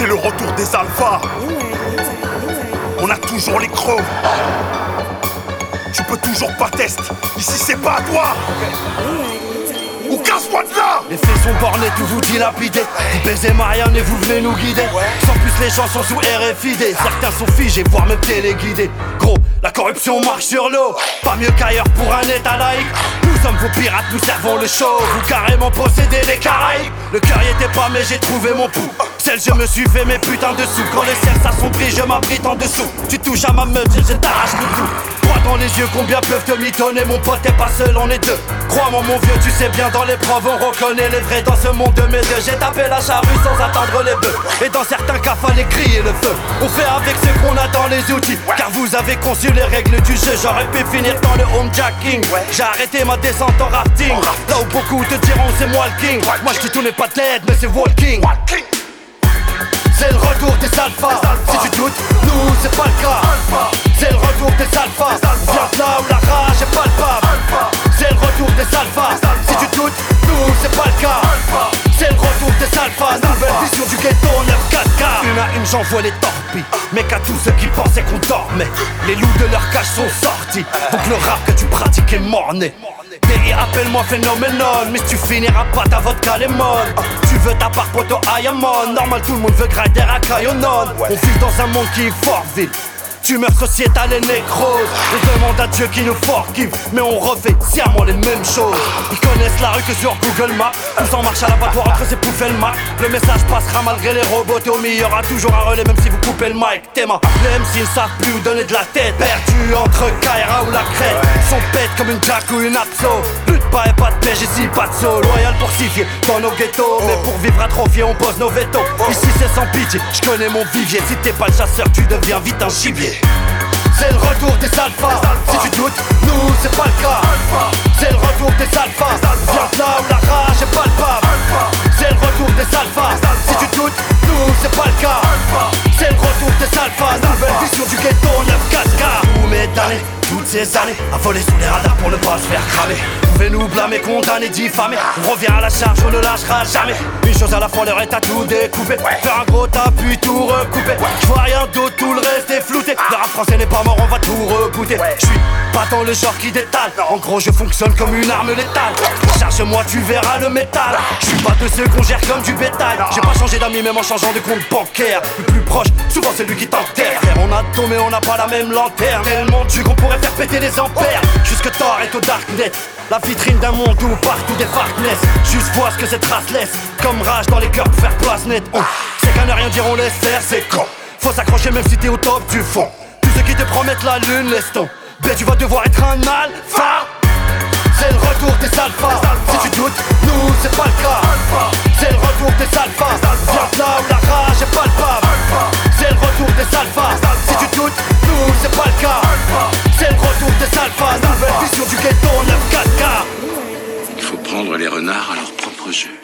C'est le retour des alphas. On a toujours les crocs. Tu peux toujours pas tester. Ici c'est pas à toi. Ou casse-toi de là. Les faits sont bornés, tout vous dilapidez. Vous baisez Marianne et vous venez nous guider. Sans plus les gens sont sous RFID. Certains sont figés, voire même téléguidés. Gros, la corruption marche sur l'eau. Pas mieux qu'ailleurs pour un état laïque. Nous sommes vos pirates, nous servons le show. Vous carrément possédez les Caraïbes. Le cœur y était pas mais j'ai trouvé mon pouls. Celle je me suis fait mes putains de sous. Quand le ciel s'assombrit je m'abrite en dessous. Tu touches à ma meute, je t'arrache le tout. Droit dans les yeux, combien peuvent te mitonner. Mon pote t'es pas seul, on est deux. Crois-moi mon vieux, tu sais bien dans l'épreuve on reconnaît les vrais dans ce monde de mes yeux. J'ai tapé la charrue sans attendre les bœufs. Et dans certains cas fallait crier le feu. On fait avec ce qu'on a dans les outils. Car vous avez conçu les règles du jeu. J'aurais pu finir dans le homejacking. J'ai arrêté ma descente en rafting. Là où beaucoup te diront c'est moi le king. Moi je dis tout n'est pas de l'aide mais c'est walking. C'est le retour des alphas. Si tu doutes, nous c'est pas le cas. C'est le retour des alphas. Viens de là où la rage est palpable. C'est le retour des alphas. Si tu doutes, nous c'est pas le cas. C'est le retour des alphas. Nouvelle vision du ghetto 9-4K. Une à une j'envoie les torpilles. Mais qu'à tous ceux qui pensaient qu'on dormait. Les loups de leur cage sont sortis. Donc le rap que tu pratiques est mort-né. Et appelle-moi phénoménal. Mais tu finiras pas ta vodka lemon. Tu veux ta part poto Ayamon. Normal tout le monde veut grinder à Cayonon. On vit dans un monde qui est fort vide. Tumeur sociétale et nécrose. On demande à Dieu qui nous forgive. Mais on refait sciemment les mêmes choses. Ils connaissent la rue que sur Google Maps. Tous en marche à l'abattoir entre ces poufs et le Mac. Le message passera malgré les robots. T'es au milieu, y'aura toujours un relais même si vous coupez le mic. Théma, les MC ne savent plus où donner de la tête. Perdu entre Kaira ou la crête. Son pète comme une jack ou une abso. Plus de pas et pas de pêche, ici pas de saut. Loyal pour sifier dans nos ghettos. Mais pour vivre atrophié on pose nos vétos. Ici c'est sans pitié, je connais mon vivier. Si t'es pas le chasseur tu deviens vite un gibier. C'est le retour des alphas. Si tu doutes, nous c'est pas le cas. C'est le retour des alphas. Viens de là où la rage est palpable. C'est le retour des alphas. Si tu doutes, nous c'est pas le cas. C'est le retour des alphas. Nouvelle vision du ghetto 9-4K. Vous m'étalez toutes ces années à voler sous les radars pour ne pas se faire cramer. Pouvez nous blâmer, condamner, diffamer. On revient à la charge, on ne lâchera jamais. Une chose à la fois, l'heure est à tout découper. Faire un gros tas puis tout recouper. Je vois rien d'autre, tout le reste est flouté. Le rap français n'est pas mort, on va tout rebooter. Je suis pas dans le genre qui détale. En gros je fonctionne comme une arme létale. Charge-moi tu verras le métal. Je suis pas de ceux qu'on gère comme du bétail. J'ai pas changé d'amis même en changeant de compte bancaire. Le plus proche, souvent c'est lui qui t'enterre. On a tout mais on n'a pas la même lanterne. Tellement dur qu'on pourrait faire péter les ampères. Jusque Thor est au darknet. La vitrine d'un monde où partout des fartness. Juste vois ce que cette race laisse. Comme rage dans les cœurs pour faire place nette. C'est qu'à ne rien dire on laisse faire, c'est con. Faut s'accrocher même si t'es au top du fond. Tous ceux qui te promettent la lune laisse tomber. Ben tu vas devoir être un alpha. C'est le retour des alphas. Si tu doutes, nous c'est pas le cas. C'est le retour des alphas. Viens de là où la rage est palpable. C'est le retour des alphas. Si tu doutes, nous c'est pas le cas. C'est le retour des alphas. Nouvelle vision du ghetto 9-4K. Il faut prendre les renards à leur propre jeu.